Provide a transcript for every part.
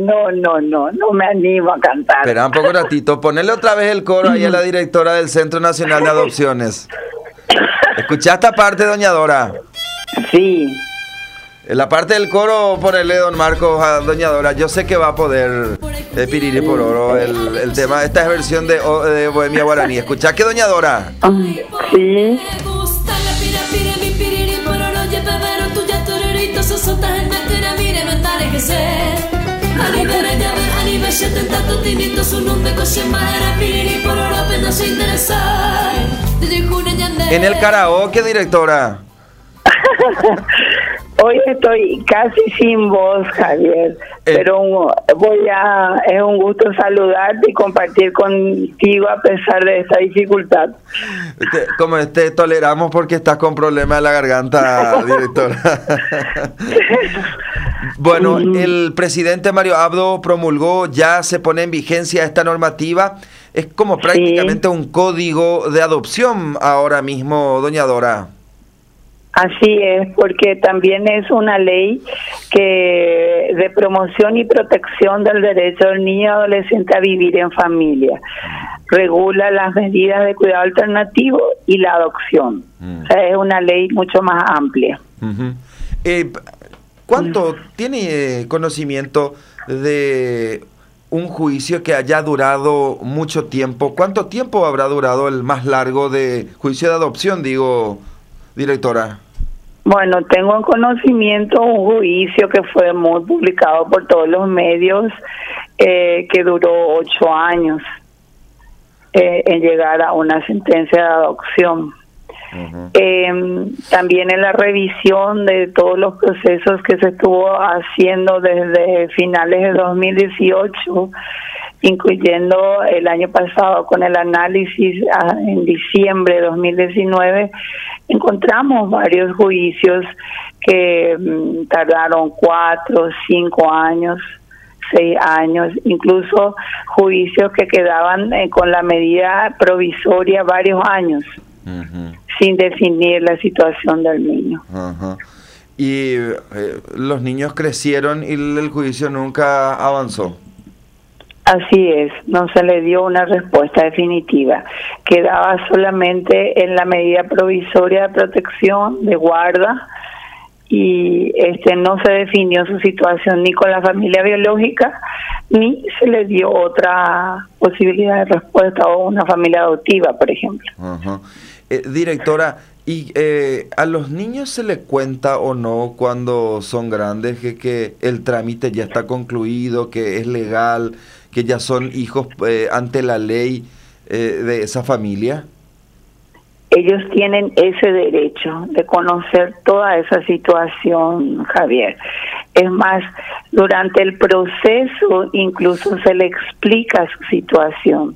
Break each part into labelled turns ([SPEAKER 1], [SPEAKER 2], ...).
[SPEAKER 1] no me animo a cantar.
[SPEAKER 2] Espera un poco ratito, ponele otra vez el coro ahí a la directora del Centro Nacional de Adopciones. ¿Escuchá esta parte, doña Dora?
[SPEAKER 1] Sí.
[SPEAKER 2] En la parte del coro, ponele, don Marcos, a doña Dora. Yo sé que va a poder Piriri por Oro el tema. Esta es versión de Bohemia Guaraní. ¿Escuchá que doña Dora?
[SPEAKER 1] Sí.
[SPEAKER 2] En el karaoke, directora.
[SPEAKER 1] Hoy estoy casi sin voz, Javier, pero es un gusto saludarte y compartir contigo a pesar de esta dificultad.
[SPEAKER 2] Como toleramos porque estás con problemas de la garganta, directora. Bueno, el presidente Mario Abdo promulgó, ya se pone en vigencia esta normativa. Es como prácticamente un código de adopción ahora mismo, doña Dora.
[SPEAKER 1] Así es, porque también es una ley de promoción y protección del derecho del niño y adolescente a vivir en familia. Regula las medidas de cuidado alternativo y la adopción. O sea, es una ley mucho más amplia.
[SPEAKER 2] ¿Cuánto tiene conocimiento de un juicio que haya durado mucho tiempo? ¿Cuánto tiempo habrá durado el más largo de juicio de adopción, digo, directora?
[SPEAKER 1] Bueno, tengo en conocimiento un juicio que fue muy publicado por todos los medios, que duró 8 años en llegar a una sentencia de adopción. También en la revisión de todos los procesos que se estuvo haciendo desde finales de 2018, incluyendo el año pasado con el análisis en diciembre de 2019, encontramos varios juicios que tardaron 4, 5 años, 6 años, incluso juicios que quedaban con la medida provisoria varios años, sin definir la situación del niño.
[SPEAKER 2] Y los niños crecieron y el juicio nunca avanzó.
[SPEAKER 1] Así es, no se le dio una respuesta definitiva. Quedaba solamente en la medida provisoria de protección, de guarda, y no se definió su situación ni con la familia biológica, ni se le dio otra posibilidad de respuesta, o una familia adoptiva, por ejemplo.
[SPEAKER 2] Directora, ¿y a los niños se les cuenta o no cuando son grandes que el trámite ya está concluido, que es legal, que ya son hijos ante la ley de esa familia?
[SPEAKER 1] Ellos tienen ese derecho de conocer toda esa situación, Javier. Es más, durante el proceso incluso se le explica su situación.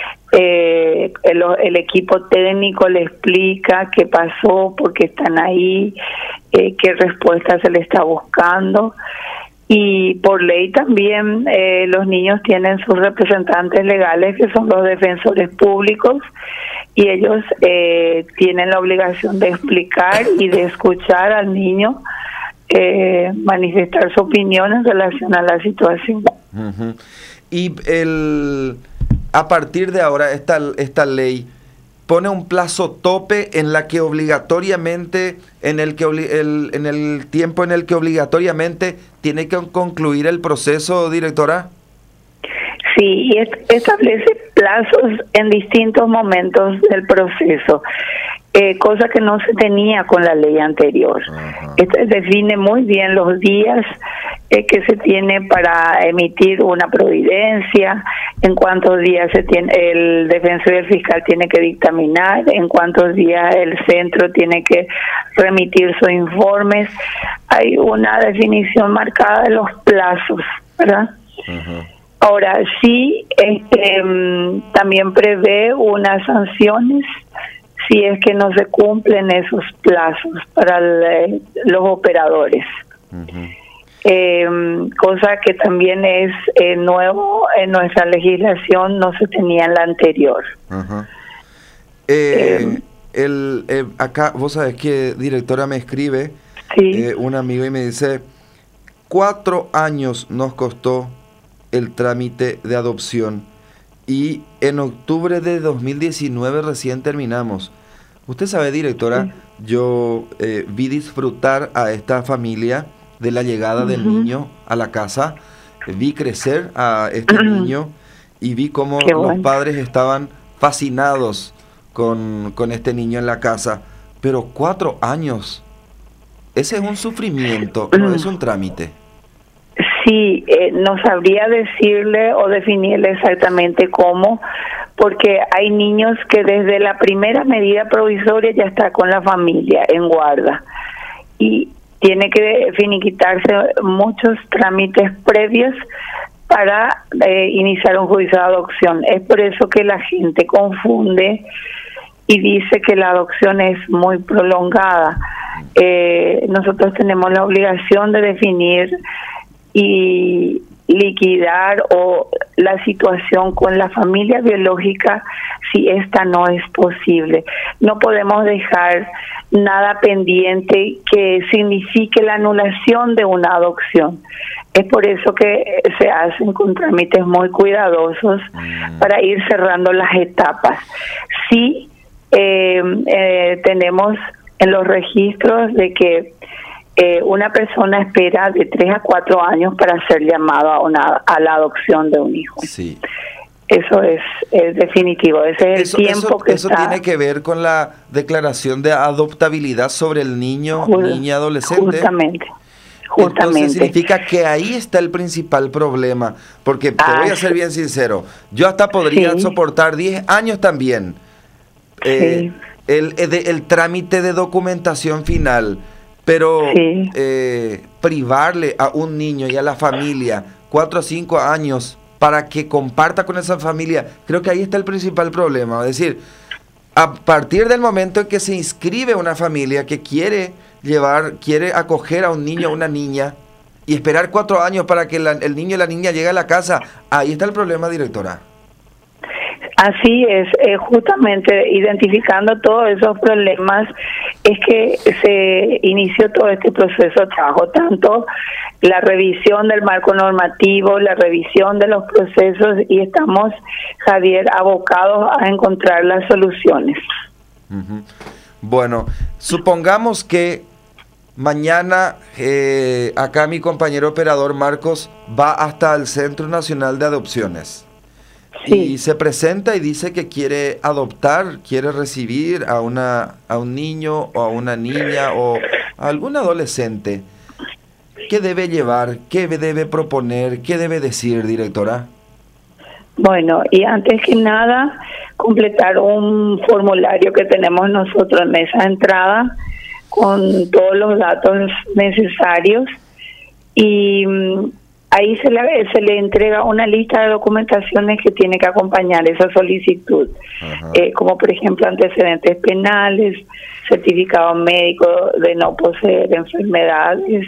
[SPEAKER 1] El equipo técnico le explica qué pasó, por qué están ahí, qué respuesta se le está buscando. Y por ley también los niños tienen sus representantes legales, que son los defensores públicos, y ellos tienen la obligación de explicar y de escuchar al niño manifestar su opinión en relación a la situación.
[SPEAKER 2] Y a partir de ahora esta ley pone un plazo tope en la que obligatoriamente, en el tiempo en el que obligatoriamente tiene que concluir el proceso, directora.
[SPEAKER 1] Sí, y establece plazos en distintos momentos del proceso, cosa que no se tenía con la ley anterior. Define muy bien los días que se tiene para emitir una providencia, en cuántos días el defensor y el fiscal tiene que dictaminar, en cuántos días el centro tiene que remitir sus informes. Hay una definición marcada de los plazos, ¿verdad? Ahora, sí, también prevé unas sanciones si es que no se cumplen esos plazos para los operadores. Cosa que también es nuevo en nuestra legislación, no se tenía en la anterior.
[SPEAKER 2] Acá, vos sabés que, directora, me escribe un amigo y me dice: 4 años nos costó el trámite de adopción y en octubre de 2019 recién terminamos. Usted sabe, directora, yo vi disfrutar a esta familia de la llegada del niño a la casa, vi crecer a este niño y vi cómo los padres estaban fascinados con este niño en la casa. Pero 4 años, ese es un sufrimiento, no es un trámite.
[SPEAKER 1] Sí, no sabría decirle o definirle exactamente cómo, porque hay niños que desde la primera medida provisoria ya está con la familia en guarda y tiene que finiquitarse muchos trámites previos para iniciar un juicio de adopción. Es por eso que la gente confunde y dice que la adopción es muy prolongada. Nosotros tenemos la obligación de definir y liquidar o la situación con la familia biológica si esta no es posible. No podemos dejar nada pendiente que signifique la anulación de una adopción. Es por eso que se hacen con trámites muy cuidadosos para ir cerrando las etapas. Sí, tenemos en los registros de que una persona espera de 3 a 4 años para ser llamado a la adopción de un hijo.
[SPEAKER 2] Sí.
[SPEAKER 1] Eso es definitivo, ese es el tiempo que
[SPEAKER 2] eso tiene que ver con la declaración de adoptabilidad sobre el niño, niña, adolescente.
[SPEAKER 1] Justamente.
[SPEAKER 2] Entonces significa que ahí está el principal problema, porque te voy a ser bien sincero, yo hasta podría soportar 10 años también el trámite de documentación final, pero privarle a un niño y a la familia 4 o 5 años para que comparta con esa familia, creo que ahí está el principal problema. Es decir, a partir del momento en que se inscribe una familia que quiere acoger a un niño o una niña y esperar 4 años para que el niño y la niña lleguen a la casa, ahí está el problema, directora.
[SPEAKER 1] Así es, justamente identificando todos esos problemas es que se inició todo este proceso de trabajo, tanto la revisión del marco normativo, la revisión de los procesos, y estamos, Javier, abocados a encontrar las soluciones.
[SPEAKER 2] Bueno, supongamos que mañana acá mi compañero operador Marcos va hasta el Centro Nacional de Adopciones. Y se presenta y dice que quiere adoptar, quiere recibir a un niño o a una niña o a algún adolescente. ¿Qué debe llevar? ¿Qué debe proponer? ¿Qué debe decir, directora?
[SPEAKER 1] Bueno, y antes que nada, completar un formulario que tenemos nosotros en esa entrada con todos los datos necesarios, y ahí se le entrega una lista de documentaciones que tiene que acompañar esa solicitud, como por ejemplo antecedentes penales, certificado médico de no poseer enfermedades,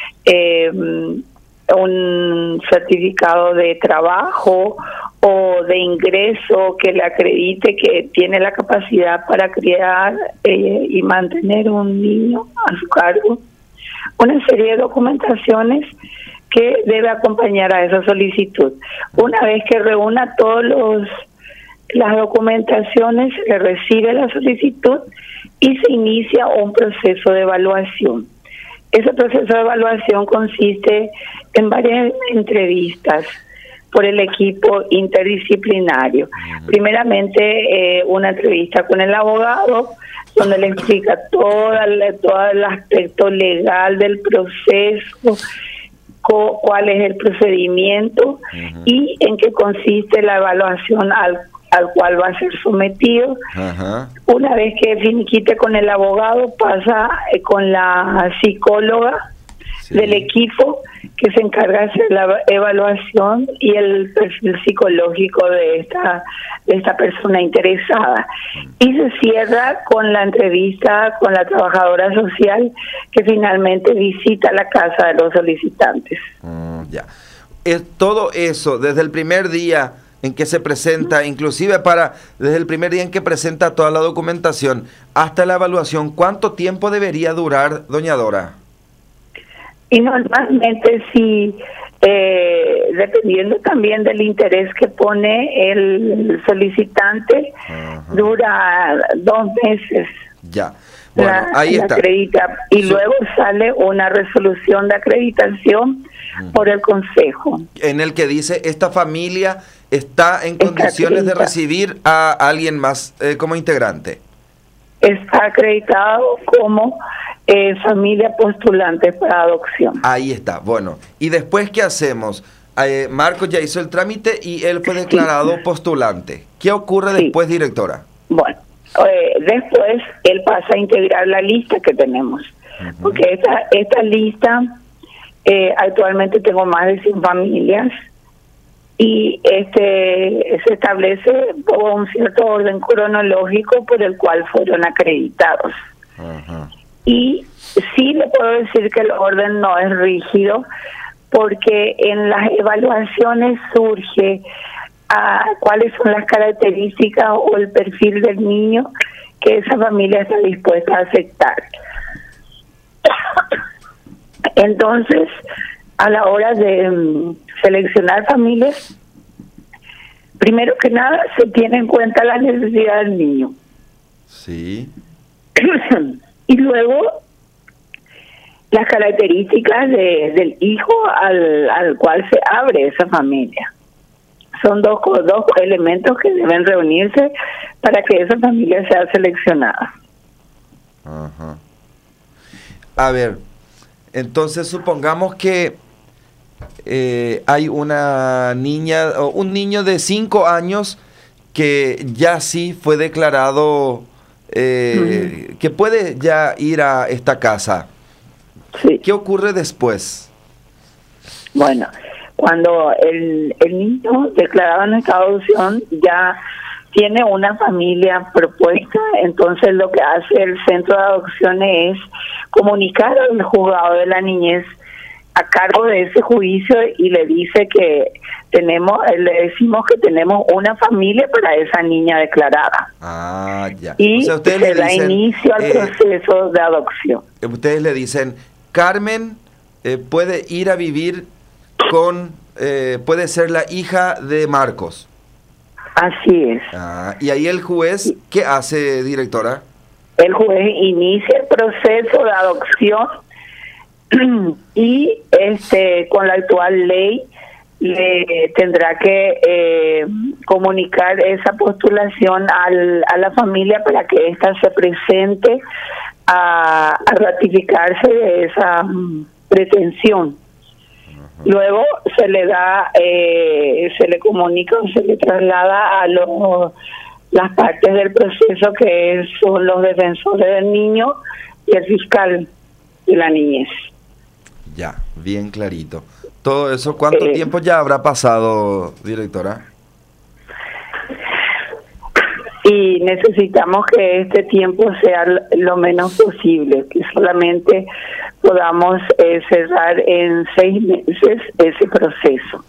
[SPEAKER 1] un certificado de trabajo o de ingreso que le acredite que tiene la capacidad para criar y mantener un niño a su cargo. Una serie de documentaciones que debe acompañar a esa solicitud. Una vez que reúna las documentaciones, se le recibe la solicitud y se inicia un proceso de evaluación. Ese proceso de evaluación consiste en varias entrevistas por el equipo interdisciplinario. Primeramente, una entrevista con el abogado, donde le explica todo el aspecto legal del proceso, cuál es el procedimiento y en qué consiste la evaluación al cual va a ser sometido. Una vez que finiquite con el abogado, pasa con la psicóloga del equipo que se encarga de hacer la evaluación y el perfil psicológico de esta persona interesada, y se cierra con la entrevista con la trabajadora social que finalmente visita la casa de los solicitantes.
[SPEAKER 2] Todo eso desde el primer día en que se presenta, inclusive desde el primer día en que presenta toda la documentación hasta la evaluación, ¿cuánto tiempo debería durar, doña Dora?
[SPEAKER 1] Y normalmente si dependiendo también del interés que pone el solicitante, dura 2 meses.
[SPEAKER 2] Ya. Bueno, ahí está.
[SPEAKER 1] Y luego sale una resolución de acreditación por el Consejo.
[SPEAKER 2] En el que dice, esta familia está en condiciones de recibir a alguien más como integrante.
[SPEAKER 1] Está acreditado como familia postulante para adopción.
[SPEAKER 2] Ahí está. Bueno, ¿y después qué hacemos? Marcos ya hizo el trámite y él fue declarado postulante. ¿Qué ocurre después, directora?
[SPEAKER 1] Bueno, después él pasa a integrar la lista que tenemos. Porque esta lista, actualmente tengo más de 100 familias y se establece por un cierto orden cronológico por el cual fueron acreditados. Y sí le puedo decir que el orden no es rígido, porque en las evaluaciones surge cuáles son las características o el perfil del niño que esa familia está dispuesta a aceptar. Entonces, a la hora de seleccionar familias, primero que nada se tiene en cuenta la necesidad del niño.
[SPEAKER 2] Sí.
[SPEAKER 1] Y luego las características del hijo al cual se abre esa familia. Son dos elementos que deben reunirse para que esa familia sea seleccionada.
[SPEAKER 2] A ver, entonces supongamos que hay una niña o un niño de 5 años que ya sí fue declarado que puede ya ir a esta casa.
[SPEAKER 1] Sí.
[SPEAKER 2] ¿Qué ocurre después?
[SPEAKER 1] Bueno, cuando el niño declarado en esta adopción ya tiene una familia propuesta, entonces lo que hace el centro de adopciones es comunicar al juzgado de la niñez a cargo de ese juicio y le dice que le decimos que tenemos una familia para esa niña declarada.
[SPEAKER 2] Ya.
[SPEAKER 1] Y
[SPEAKER 2] o sea, ustedes
[SPEAKER 1] se da inicio al proceso de adopción.
[SPEAKER 2] Ustedes le dicen, Carmen puede ir a vivir puede ser la hija de Marcos.
[SPEAKER 1] Así es.
[SPEAKER 2] Y ahí el juez, ¿qué hace, directora?
[SPEAKER 1] El juez inicia el proceso de adopción y con la actual ley le tendrá que comunicar esa postulación a la familia para que ésta se presente a ratificarse de esa pretensión. Luego se le comunica o se le traslada a las partes del proceso, que son los defensores del niño y el fiscal de la niñez.
[SPEAKER 2] Ya, bien clarito. Todo eso, ¿cuánto tiempo ya habrá pasado, directora?
[SPEAKER 1] Y necesitamos que este tiempo sea lo menos posible, que solamente podamos cerrar en 6 meses ese proceso.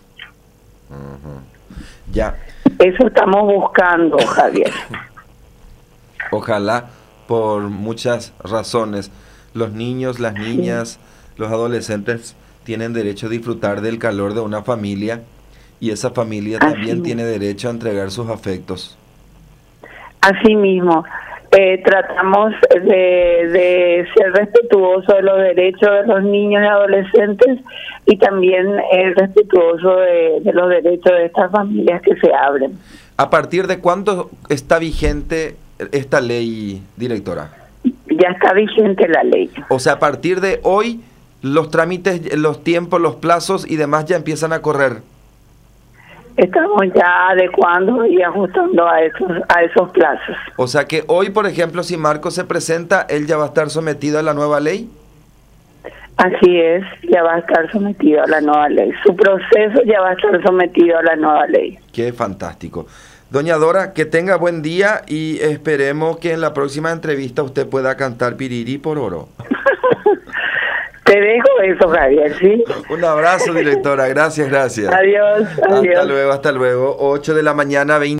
[SPEAKER 2] Ya.
[SPEAKER 1] Eso estamos buscando, Javier.
[SPEAKER 2] Ojalá, por muchas razones. Los niños, las niñas, los adolescentes tienen derecho a disfrutar del calor de una familia y esa familia también tiene derecho a entregar sus afectos.
[SPEAKER 1] Así mismo, tratamos de ser respetuosos de los derechos de los niños y adolescentes y también respetuosos de los derechos de estas familias que se abren.
[SPEAKER 2] ¿A partir de cuándo está vigente esta ley, directora?
[SPEAKER 1] Ya está vigente la ley.
[SPEAKER 2] O sea, a partir de hoy, los trámites, los tiempos, los plazos y demás ya empiezan a correr.
[SPEAKER 1] Estamos ya adecuando y ajustando a esos plazos.
[SPEAKER 2] O sea que hoy, por ejemplo, si Marcos se presenta, ¿él ya va a estar sometido a la nueva ley?
[SPEAKER 1] Así es, ya va a estar sometido a la nueva ley. Su proceso ya va a estar sometido a la nueva ley.
[SPEAKER 2] Qué fantástico. Doña Dora, que tenga buen día y esperemos que en la próxima entrevista usted pueda cantar Piriri por Oro.
[SPEAKER 1] Te dejo eso, Javier, ¿sí?
[SPEAKER 2] Un abrazo, directora. Gracias, gracias.
[SPEAKER 1] Adiós, adiós.
[SPEAKER 2] Hasta luego, hasta luego. 8 de la mañana, 20.